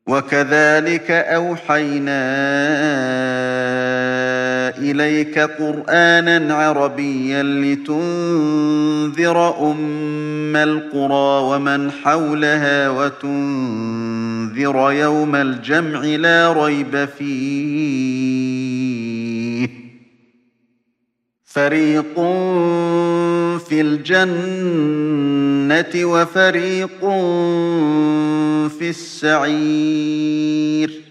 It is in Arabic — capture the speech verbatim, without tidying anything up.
وكذلك أوحينا إليك قرآنا عربيا لتنذر أم القرى ومن حولها وتنذر يوم الجمع لا ريب فيه فريق في الجنة وفريق في السعير